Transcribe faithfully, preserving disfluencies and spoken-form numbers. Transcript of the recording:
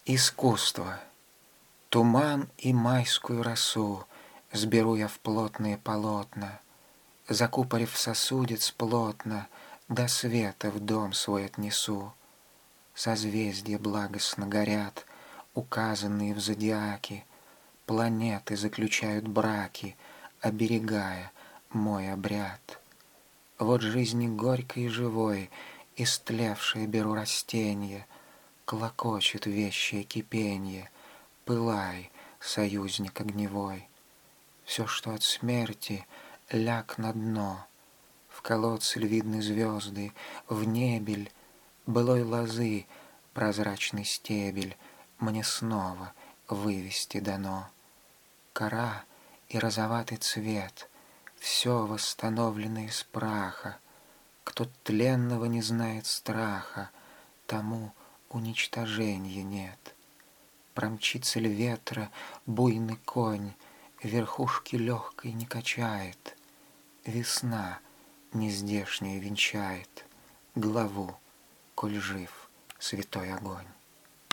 Искусство. Туман и майскую росу Сберу я в плотные полотна, Закупорив сосудец плотно, До света в дом свой отнесу. Созвездья благостно горят, Указанные в зодиаке, Планеты заключают браки, Оберегая мой обряд. Вот жизни горькой и живой, Истлевшее беру растенье, Клокочет вещее кипенье, Пылай, союзник огневой. Все, что от смерти, ляг на дно. В колодце ль видны звезды, в небель былой лозы прозрачный стебель Мне снова вывести дано. Кора и розоватый цвет, все восстановлено из праха. Кто тленного не знает страха, тому уничтожения нет. Промчится ль ветра буйный конь, верхушки легкой не качает. Весна нездешняя венчает главу, коль жив святой огонь.